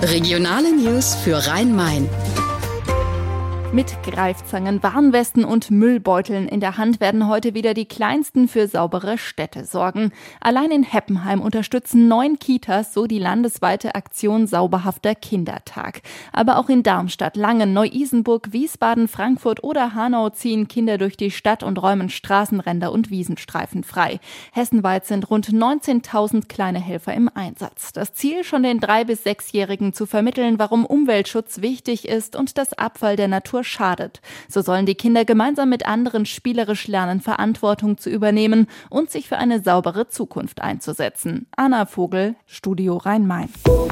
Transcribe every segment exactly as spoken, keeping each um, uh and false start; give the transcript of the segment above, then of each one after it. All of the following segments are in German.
Regionale News für Rhein-Main. Mit Greifzangen, Warnwesten und Müllbeuteln in der Hand werden heute wieder die Kleinsten für saubere Städte sorgen. Allein in Heppenheim unterstützen neun Kitas so die landesweite Aktion Sauberhafter Kindertag. Aber auch in Darmstadt, Langen, Neu-Isenburg, Wiesbaden, Frankfurt oder Hanau ziehen Kinder durch die Stadt und räumen Straßenränder und Wiesenstreifen frei. Hessenweit sind rund neunzehntausend kleine Helfer im Einsatz. Das Ziel, schon den drei- bis sechsjährigen zu vermitteln, warum Umweltschutz wichtig ist und das Abfall der Natur schadet. So sollen die Kinder gemeinsam mit anderen spielerisch lernen, Verantwortung zu übernehmen und sich für eine saubere Zukunft einzusetzen. Anna Vogel, Studio Rhein-Main.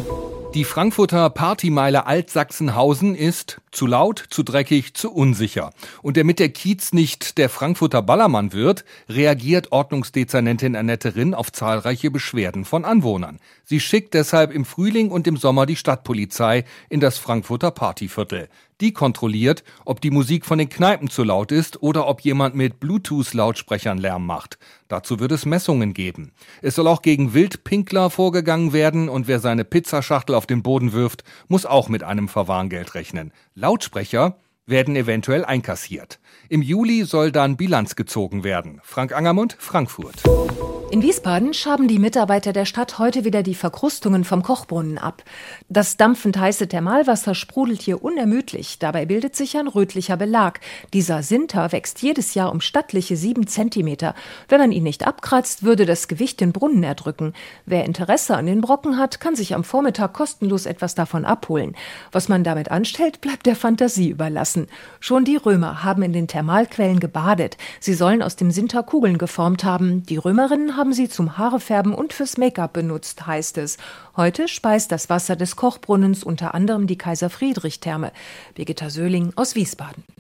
Die Frankfurter Partymeile Altsachsenhausen ist zu laut, zu dreckig, zu unsicher. Und damit der Kiez nicht der Frankfurter Ballermann wird, reagiert Ordnungsdezernentin Annette Rinn auf zahlreiche Beschwerden von Anwohnern. Sie schickt deshalb im Frühling und im Sommer die Stadtpolizei in das Frankfurter Partyviertel. Die kontrolliert, ob die Musik von den Kneipen zu laut ist oder ob jemand mit Bluetooth-Lautsprechern Lärm macht. Dazu wird es Messungen geben. Es soll auch gegen Wildpinkler vorgegangen werden und wer seine Pizzaschachtel auf den Boden wirft, muss auch mit einem Verwarngeld rechnen. Lautsprecher werden eventuell einkassiert. Im Juli soll dann Bilanz gezogen werden. Frank Angermund, Frankfurt. In Wiesbaden schaben die Mitarbeiter der Stadt heute wieder die Verkrustungen vom Kochbrunnen ab. Das dampfend heiße Thermalwasser sprudelt hier unermüdlich. Dabei bildet sich ein rötlicher Belag. Dieser Sinter wächst jedes Jahr um stattliche sieben Zentimeter. Wenn man ihn nicht abkratzt, würde das Gewicht den Brunnen erdrücken. Wer Interesse an den Brocken hat, kann sich am Vormittag kostenlos etwas davon abholen. Was man damit anstellt, bleibt der Fantasie überlassen. Schon die Römer haben in den Thermalquellen gebadet. Sie sollen aus dem Sinter Kugeln geformt haben. Die Römerinnen haben sie zum Haarefärben und fürs Make-up benutzt, heißt es. Heute speist das Wasser des Kochbrunnens unter anderem die Kaiser-Friedrich-Therme. Birgitta Söhling aus Wiesbaden.